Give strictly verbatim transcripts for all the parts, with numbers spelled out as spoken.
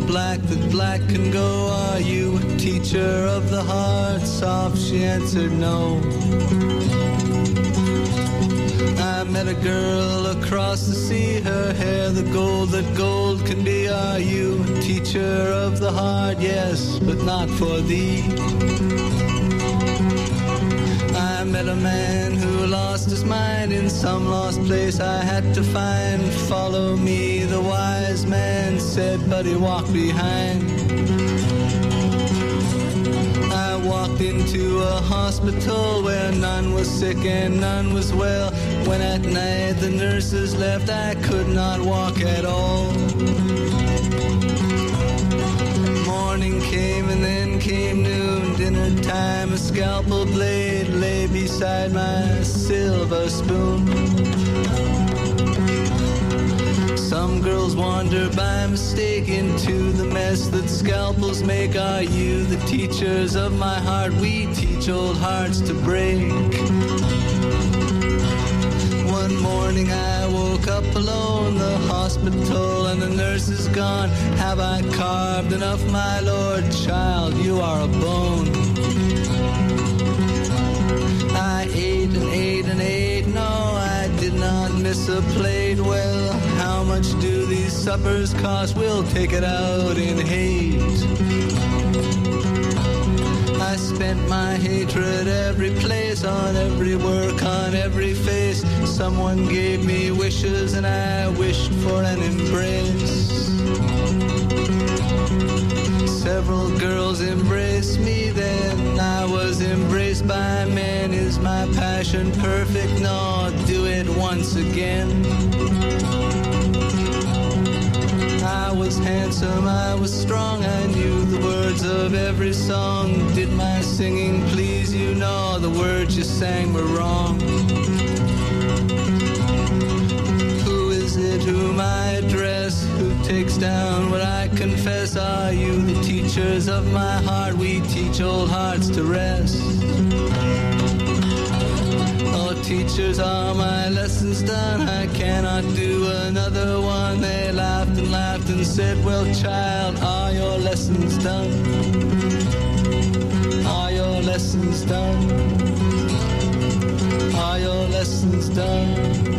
black that black can go. Are you a teacher of the heart? Soft, she answered no. I met a girl across the sea, her hair the gold that gold can be. Are you a teacher of the heart? Yes, but not for thee. I met a man who lost his mind in some lost place I had to find. Follow me, the wise man said, but he walked behind. I walked into a hospital where none was sick and none was well. When at night the nurses left, I could not walk at all. Morning came and then came noon. Dinner time, a scalpel blade lay beside my silver spoon. Some girls wander by mistake into the mess that scalpels make. Are you the teachers of my heart? We teach old hearts to break. One morning I woke up alone, the hospital and the nurse is gone. Have I carved enough, my lord? Child, you are a bone. I ate and ate and ate, no, I did not miss a plate. Well, how much do these suppers cost? We'll take it out in hate. I spent my hatred every place, on every work, on every face. Someone gave me wishes and I wished for an embrace. Several girls embraced me, then I was embraced by men. Is my passion perfect? No, do it once again. I was handsome, I was strong, I knew the words of every song. Did my singing please you? No, the words you sang were wrong. Who is it whom I address? Who takes down what I confess? Are you the teachers of my heart? We teach old hearts to rest. Oh, teachers, are my lessons done? I cannot do another one. They laughed and laughed and said, well, child, are your lessons done? Are your lessons done? Are your lessons done?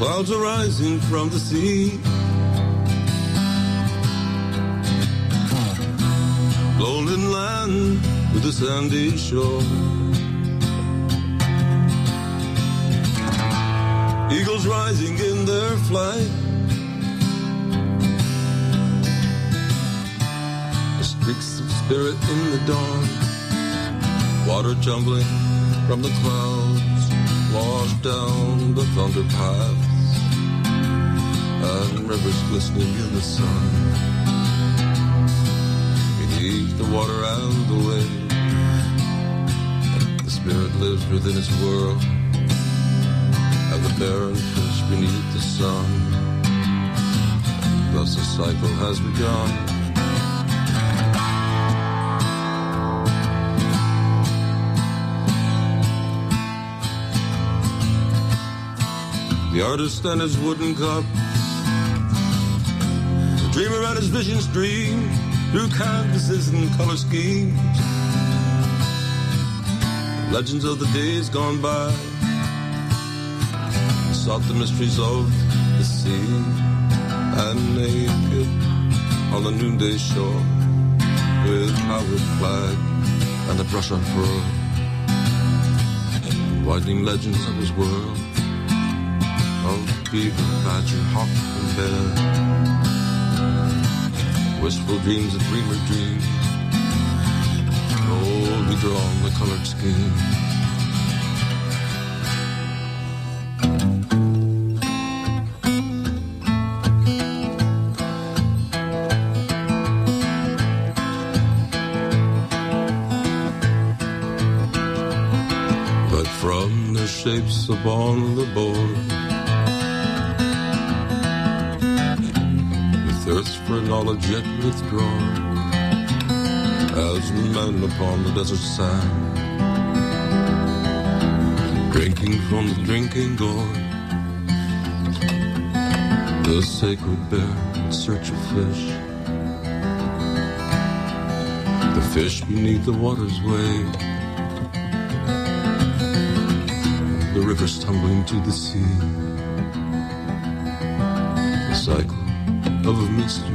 Clouds are rising from the sea. Golden land with a sandy shore. Eagles rising in their flight. Streaks of spirit in the dawn. Water tumbling from the clouds, washed down the thunder paths, and rivers glistening in the sun. Beneath the water and the wave, the spirit lives within its world, and the barren fish beneath the sun. Thus a cycle has begun. The artist and his wooden cup, the dreamer and his visions dream through canvases and color schemes. Legends of the days gone by sought the mysteries of the sea, and naked on the noonday shore, with Howard flag and the brush unfurled, widening legends of his world. Of beaver, badger, hawk, and bear, wistful dreams a dreamer dreams, boldly drawn the colored scheme. But from the shapes upon the board, thirst for knowledge yet withdrawn, as men upon the desert sand, drinking from the drinking gourd, the sacred bear in search of fish, the fish beneath the water's wave, the rivers tumbling to the sea, the cycle of a mystery.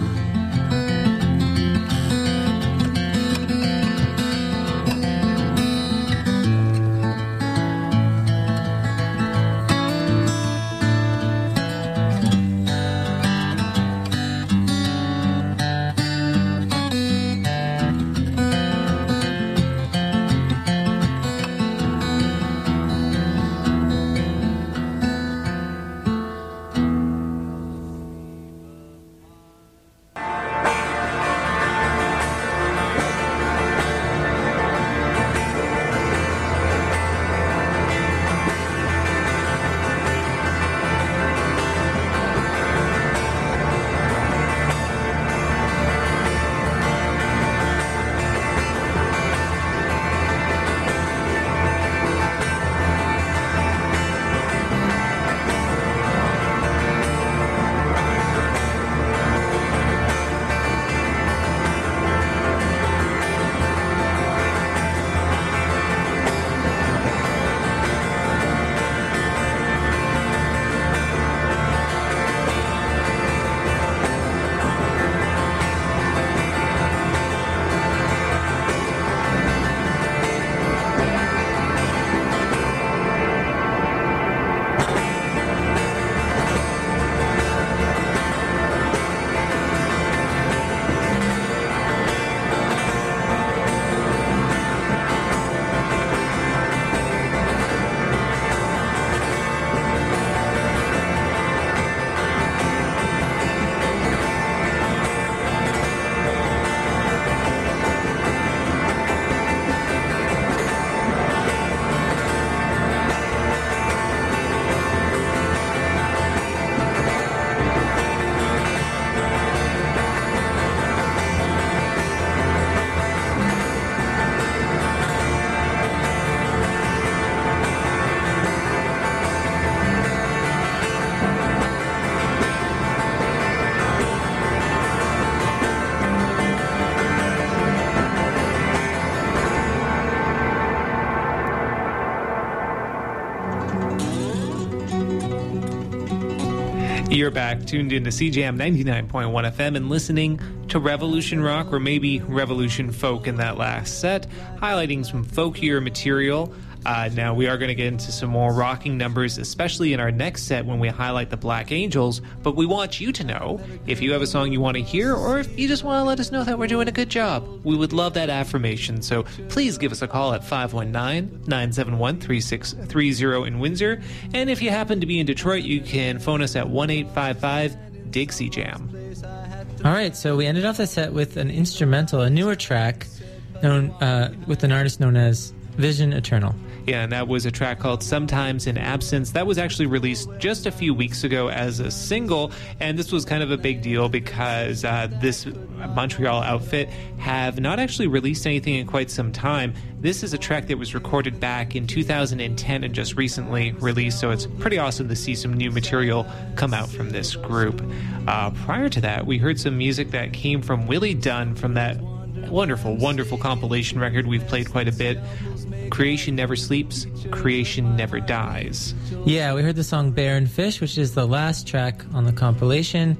You're back, tuned into C J M ninety-nine point one F M and listening to Revolution Rock, or maybe Revolution Folk in that last set, highlighting some folkier material. Uh, now, we are going to get into some more rocking numbers, especially in our next set when we highlight the Black Angels, but we want you to know if you have a song you want to hear, or if you just want to let us know that we're doing a good job. We would love that affirmation, so please give us a call at five one nine, nine seven one, three six three zero in Windsor, and if you happen to be in Detroit, you can phone us at one eight five five, Dixie Jam. All right, so we ended off the set with an instrumental, a newer track, known uh, with an artist known as Vision Eternal. Yeah, and that was a track called Sometimes in Absence. That was actually released just a few weeks ago as a single, and this was kind of a big deal because uh, this Montreal outfit have not actually released anything in quite some time. This is a track that was recorded back in two thousand ten and just recently released, so it's pretty awesome to see some new material come out from this group. Uh, prior to that, we heard some music that came from Willie Dunn from that wonderful, wonderful compilation record we've played quite a bit. Creation Never Sleeps, Creation Never Dies. Yeah, we heard the song Barren Fish, which is the last track on the compilation.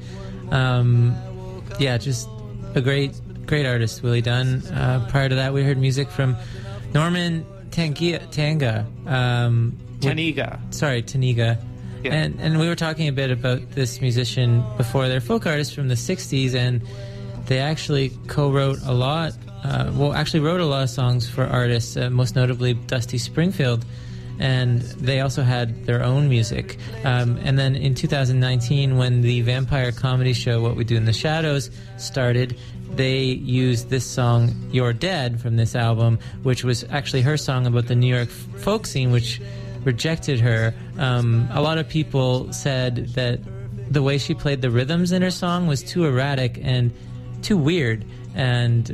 Um, yeah, just a great, great artist, Willie Dunn. Uh, prior to that, we heard music from Norman Tangia, Tanga. Um, Taniga. With, sorry, Taniga. Yeah. And, and we were talking a bit about this musician before. They're folk artists from the sixties, and they actually co-wrote a lot Uh, well, actually wrote a lot of songs for artists, uh, most notably Dusty Springfield, and they also had their own music. Um, and then in two thousand nineteen, when the vampire comedy show What We Do in the Shadows started, they used this song, You're Dead, from this album, which was actually her song about the New York folk scene, which rejected her. Um, a lot of people said that the way she played the rhythms in her song was too erratic and too weird, and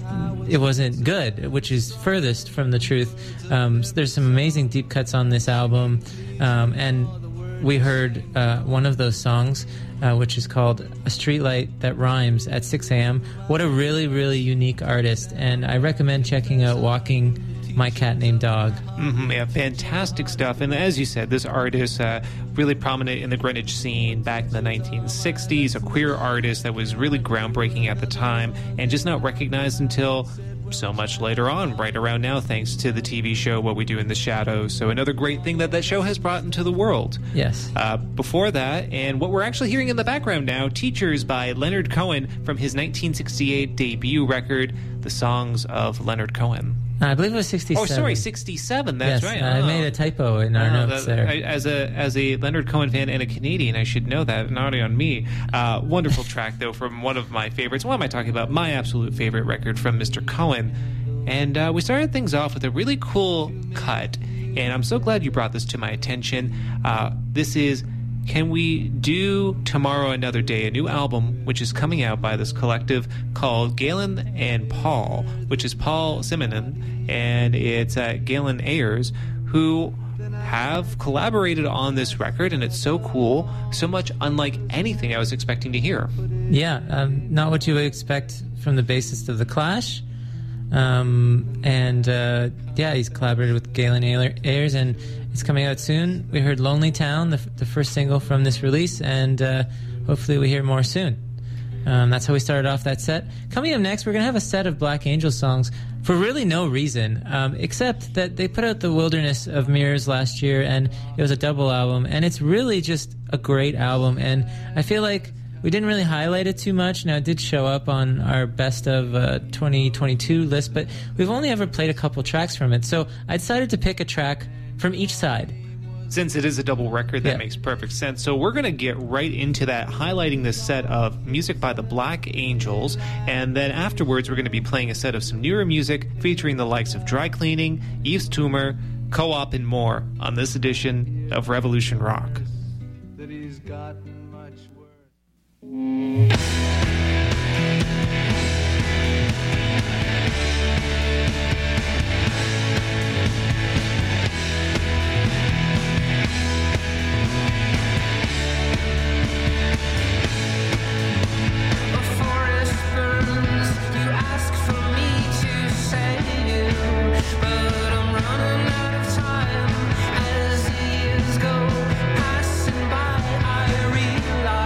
it wasn't good, which is furthest from the truth. Um, so there's some amazing deep cuts on this album, um, and we heard uh, one of those songs, uh, which is called A Streetlight That Rhymes at six a.m. What a really, really unique artist, and I recommend checking out Walking My Cat Named Dog. Mm-hmm, yeah, fantastic stuff. And as you said, this artist uh, really prominent in the Greenwich scene back in the nineteen sixties, a queer artist that was really groundbreaking at the time and just not recognized until so much later on, right around now, thanks to the T V show What We Do in the Shadows. So another great thing that that show has brought into the world. Yes. Uh, before that, and what we're actually hearing in the background now, Teachers by Leonard Cohen from his nineteen sixty-eight debut record, The Songs of Leonard Cohen. I believe it was sixty-seven. Oh, sorry, sixty-seven. That's yes, right. I oh. made a typo in our oh, notes that, there. I, as a as a Leonard Cohen fan and a Canadian, I should know that. Naughty on me. Uh, wonderful track, though, from one of my favorites. What am I talking about? My absolute favorite record from Mister Cohen. And uh, we started things off with a really cool cut. And I'm so glad you brought this to my attention. Uh, this is Can We Do Tomorrow Another Day, a new album which is coming out by this collective called Galen and Paul, which is Paul Simonon, and it's uh, Galen Ayers, who have collaborated on this record, and it's so cool, so much unlike anything I was expecting to hear. Yeah, um, not what you would expect from the bassist of The Clash. Um, and uh, yeah, he's collaborated with Galen Ayers, and it's coming out soon. We heard Lonely Town, the, the first single from this release, and uh, hopefully we hear more soon. Um, that's how we started off that set. Coming up next, we're going to have a set of Black Angel songs for really no reason, um, except that they put out The Wilderness of Mirrors last year, and it was a double album, and it's really just a great album, and I feel like we didn't really highlight it too much. Now, it did show up on our best of uh, twenty twenty-two list, but we've only ever played a couple tracks from it, so I decided to pick a track from each side. Since it is a double record, that yeah. makes perfect sense. So we're going to get right into that, highlighting this set of music by the Black Angels, and then afterwards we're going to be playing a set of some newer music featuring the likes of Dry Cleaning, Yves Tumor, Co-op, and more on this edition of Revolution Rock. That he's gotten much worse. As the years go passing by, I realize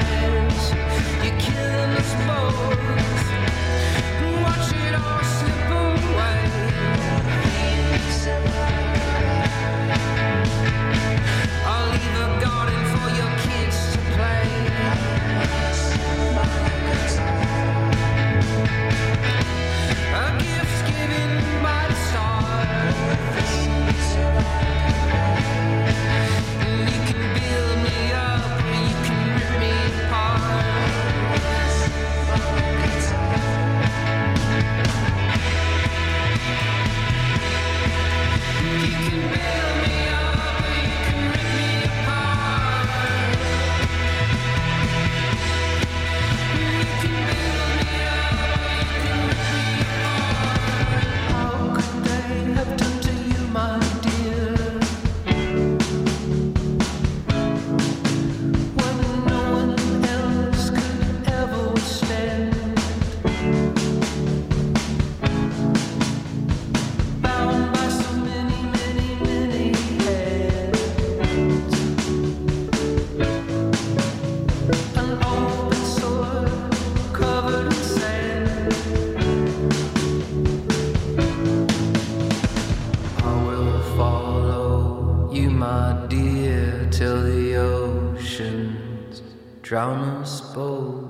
drown us both.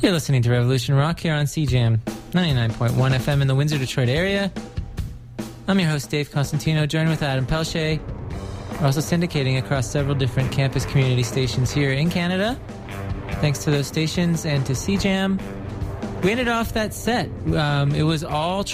You're listening to Revolution Rock here on C Jam ninety-nine point one F M in the Windsor, Detroit area. I'm your host, Dave Constantino, joined with Adam Pelche. We're also syndicating across several different campus community stations here in Canada. Thanks to those stations and to C Jam. We ended off that set. Um, it was all